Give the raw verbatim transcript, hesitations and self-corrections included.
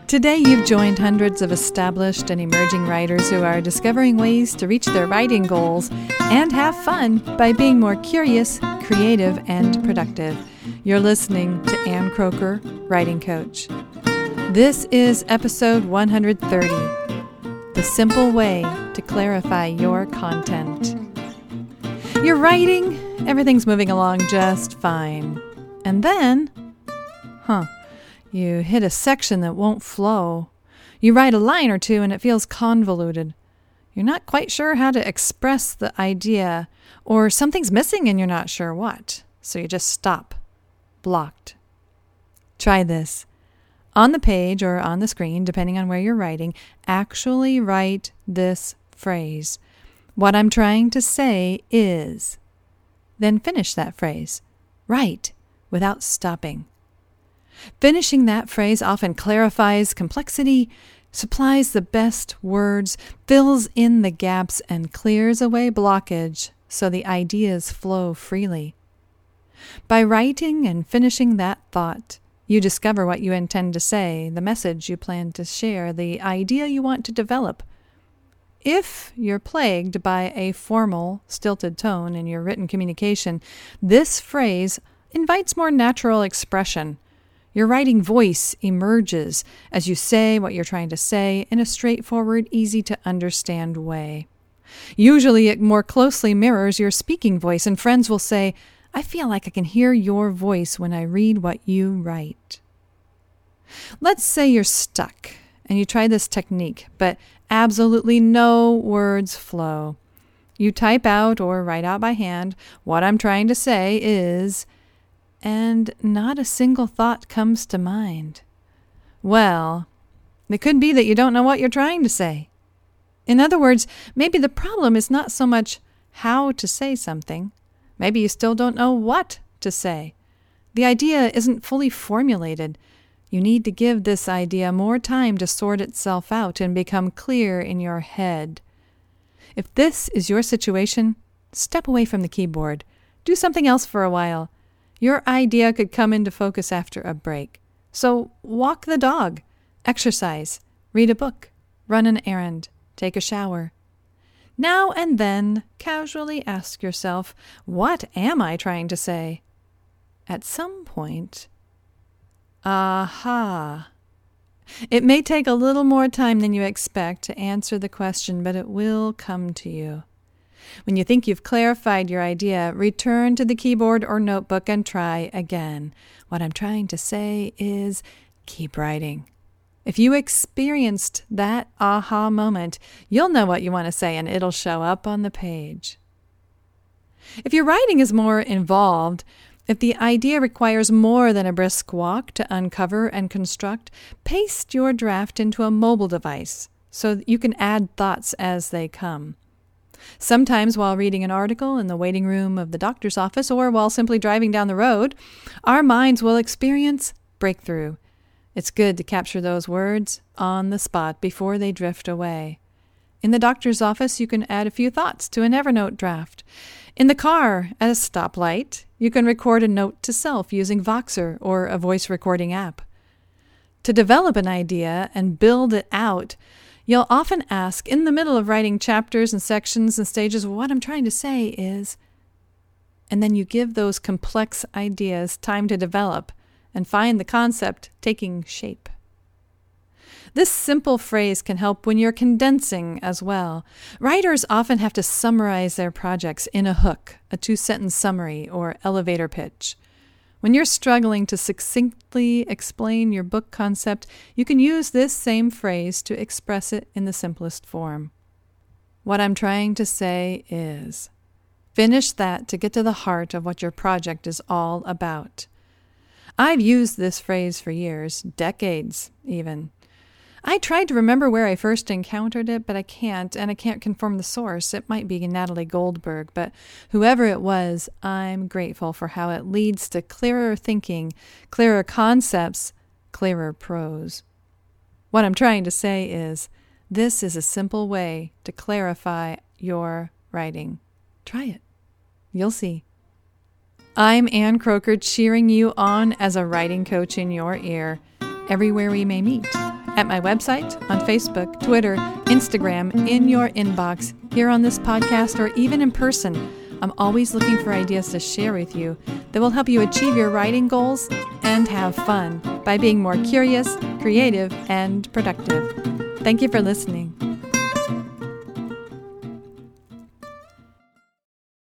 Today, you've joined hundreds of established and emerging writers who are discovering ways to reach their writing goals and have fun by being more curious, creative, and productive. You're listening to Ann Croker, Writing Coach. This is episode one hundred thirty, The Simple Way to Clarify Your Content. You're writing, everything's moving along just fine. And then, huh, you hit a section that won't flow. You write a line or two and it feels convoluted. You're not quite sure how to express the idea, or something's missing and you're not sure what. So you just stop. Blocked. Try this. On the page or on the screen, depending on where you're writing, actually write this phrase. What I'm trying to say is. Then finish that phrase. Write without stopping. Finishing that phrase often clarifies complexity, supplies the best words, fills in the gaps, and clears away blockage so the ideas flow freely. By writing and finishing that thought, you discover what you intend to say, the message you plan to share, the idea you want to develop. If you're plagued by a formal, stilted tone in your written communication, this phrase invites more natural expression. Your writing voice emerges as you say what you're trying to say in a straightforward, easy-to-understand way. Usually it more closely mirrors your speaking voice, and friends will say, I feel like I can hear your voice when I read what you write. Let's say you're stuck and you try this technique, but absolutely no words flow. You type out or write out by hand, what I'm trying to say is, and not a single thought comes to mind. Well, it could be that you don't know what you're trying to say. In other words, maybe the problem is not so much how to say something. Maybe you still don't know what to say. The idea isn't fully formulated. You need to give this idea more time to sort itself out and become clear in your head. If this is your situation, step away from the keyboard. Do something else for a while. Your idea could come into focus after a break. So walk the dog, exercise, read a book, run an errand, take a shower. Now and then, casually ask yourself, what am I trying to say? At some point, aha. It may take a little more time than you expect to answer the question, but it will come to you. When you think you've clarified your idea, return to the keyboard or notebook and try again. What I'm trying to say is keep writing. If you experienced that aha moment, you'll know what you want to say and it'll show up on the page. If your writing is more involved, if the idea requires more than a brisk walk to uncover and construct, paste your draft into a mobile device so that you can add thoughts as they come. Sometimes while reading an article in the waiting room of the doctor's office or while simply driving down the road, our minds will experience breakthrough. It's good to capture those words on the spot before they drift away. In the doctor's office, you can add a few thoughts to an Evernote draft. In the car, at a stoplight, you can record a note to self using Voxer or a voice recording app. To develop an idea and build it out, you'll often ask, in the middle of writing chapters and sections and stages, what I'm trying to say is, and then you give those complex ideas time to develop and find the concept taking shape. This simple phrase can help when you're condensing as well. Writers often have to summarize their projects in a hook, a two-sentence summary, or elevator pitch. When you're struggling to succinctly explain your book concept, you can use this same phrase to express it in the simplest form. What I'm trying to say is, finish that to get to the heart of what your project is all about. I've used this phrase for years, decades even. I tried to remember where I first encountered it, but I can't, and I can't confirm the source. It might be Natalie Goldberg, but whoever it was, I'm grateful for how it leads to clearer thinking, clearer concepts, clearer prose. What I'm trying to say is, this is a simple way to clarify your writing. Try it. You'll see. I'm Ann Croker, cheering you on as a writing coach in your ear, everywhere we may meet. at my website, on Facebook, Twitter, Instagram, in your inbox, here on this podcast, or even in person. I'm always looking for ideas to share with you that will help you achieve your writing goals and have fun by being more curious, creative, and productive. Thank you for listening.